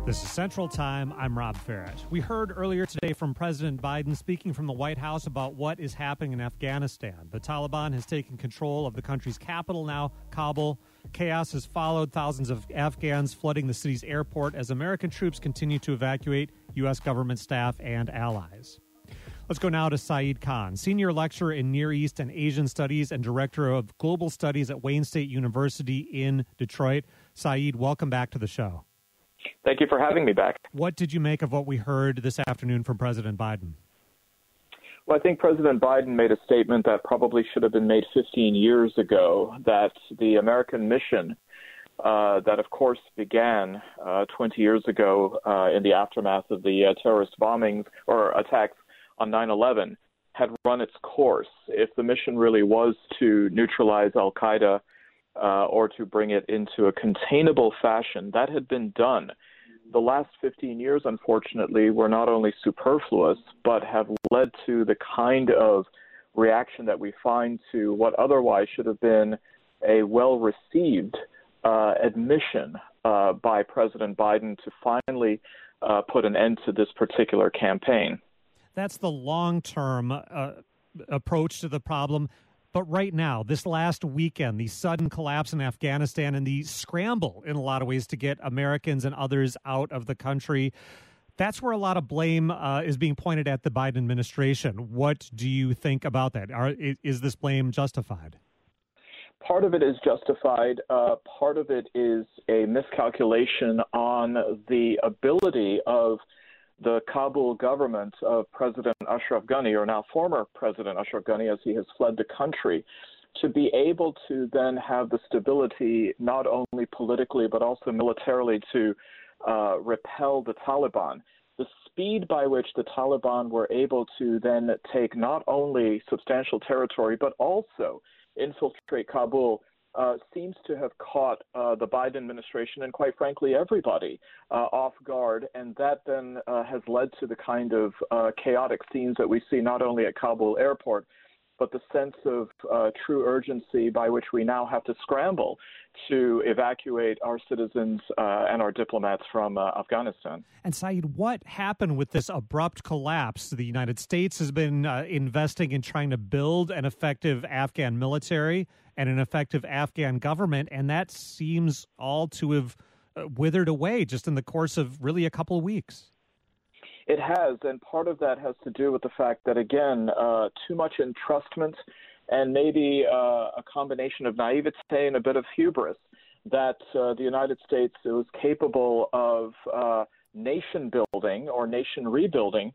This is Central Time. I'm Rob Farrett. We heard earlier today from President Biden speaking from the White House about what is happening in Afghanistan. The Taliban has taken control of the country's capital now, Kabul. Chaos has followed, thousands of Afghans flooding the city's airport as American troops continue to evacuate U.S. government staff and allies. Let's go now to Saeed Khan, senior lecturer in Near East and Asian Studies and director of global studies at Wayne State University in Detroit. Saeed, welcome back to the show. Thank you for having me back. What did you make of what we heard this afternoon from President Biden? Well, I think President Biden made a statement that probably should have been made 15 years ago, that the American mission that, of course, began 20 years ago in the aftermath of the terrorist bombings or attacks on 9/11 had run its course. If the mission really was to neutralize al-Qaeda or to bring it into a containable fashion, that had been done. The last 15 years, unfortunately, were not only superfluous, but have led to the kind of reaction that we find to what otherwise should have been a well-received admission by President Biden to finally put an end to this particular campaign. That's the long-term approach to the problem. But right now, this last weekend, the sudden collapse in Afghanistan and the scramble in a lot of ways to get Americans and others out of the country, that's where a lot of blame is being pointed at the Biden administration. What do you think about that? Is this blame justified? Part of it is justified. Part of it is a miscalculation on the ability of the Kabul government of President Ashraf Ghani, or now former President Ashraf Ghani, as he has fled the country, to be able to then have the stability not only politically but also militarily to repel the Taliban. The speed by which the Taliban were able to then take not only substantial territory but also infiltrate Kabul seems to have caught the Biden administration and, quite frankly, everybody off guard. And that then has led to the kind of chaotic scenes that we see not only at Kabul airport, but the sense of true urgency by which we now have to scramble to evacuate our citizens and our diplomats from Afghanistan. And Saeed, what happened with this abrupt collapse? The United States has been investing in trying to build an effective Afghan military and an effective Afghan government, and that seems all to have withered away just in the course of really a couple of weeks. It has, and part of that has to do with the fact that, again, too much entrustment and maybe a combination of naivete and a bit of hubris that the United States was capable of nation building or nation rebuilding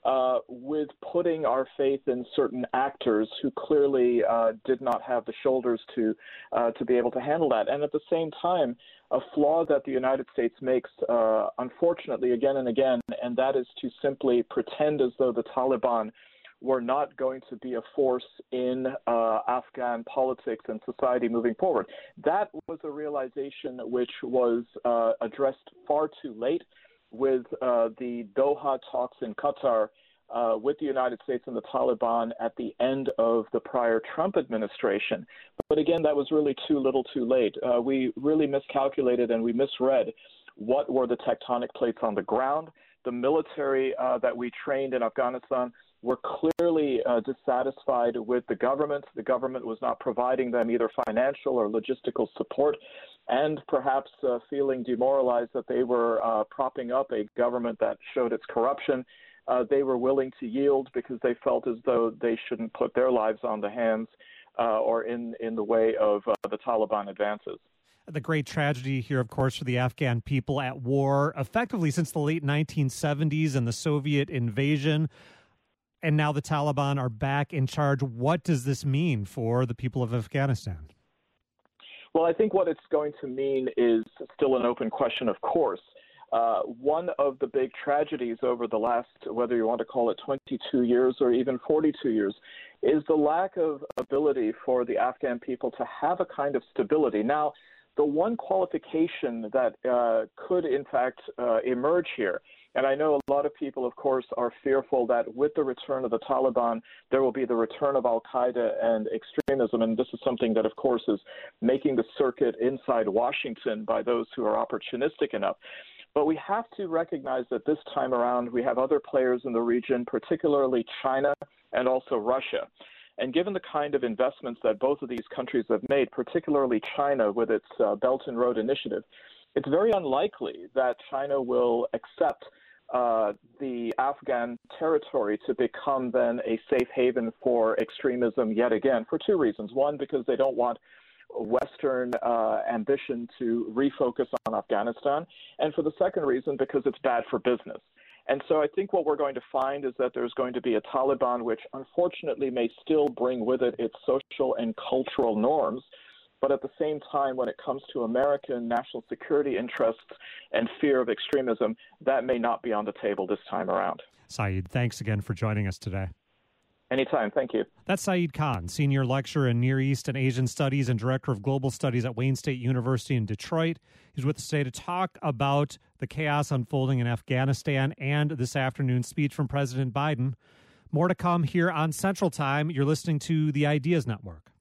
with putting our faith in certain actors who clearly did not have the shoulders to be able to handle that. And at the same time, a flaw that the United States makes, unfortunately, again and again, and that is to simply pretend as though the Taliban were not going to be a force in Afghan politics and society moving forward. That was a realization which was addressed far too late with the Doha talks in Qatar with the United States and the Taliban at the end of the prior Trump administration. But again, that was really too little too late. We really miscalculated and we misread what were the tectonic plates on the ground. The military that we trained in Afghanistan were clearly dissatisfied with the government. The government was not providing them either financial or logistical support, and perhaps feeling demoralized that they were propping up a government that showed its corruption. They were willing to yield because they felt as though they shouldn't put their lives on the hands or in the way of the Taliban advances. The great tragedy here, of course, for the Afghan people at war, effectively since the late 1970s and the Soviet invasion. And now the Taliban are back in charge. What does this mean for the people of Afghanistan? Well, I think what it's going to mean is still an open question, of course. One of the big tragedies over the last, whether you want to call it 22 years or even 42 years, is the lack of ability for the Afghan people to have a kind of stability. Now, the one qualification that could, in fact, emerge here, and I know a lot of people, of course, are fearful that with the return of the Taliban, there will be the return of al-Qaeda and extremism. And this is something that, of course, is making the circuit inside Washington by those who are opportunistic enough. But we have to recognize that this time around we have other players in the region, particularly China and also Russia. And given the kind of investments that both of these countries have made, particularly China with its Belt and Road Initiative, it's very unlikely that China will accept the Afghan territory to become then a safe haven for extremism yet again, for two reasons. One, because they don't want Western ambition to refocus on Afghanistan, and for the second reason, because it's bad for business. And so I think what we're going to find is that there's going to be a Taliban which unfortunately may still bring with it its social and cultural norms, but at the same time, when it comes to American national security interests and fear of extremism, that may not be on the table this time around. Saeed, thanks again for joining us today. Anytime. Thank you. That's Saeed Khan, Senior Lecturer in Near East and Asian Studies and Director of Global Studies at Wayne State University in Detroit. He's with us today to talk about the chaos unfolding in Afghanistan and this afternoon's speech from President Biden. More to come here on Central Time. You're listening to the Ideas Network.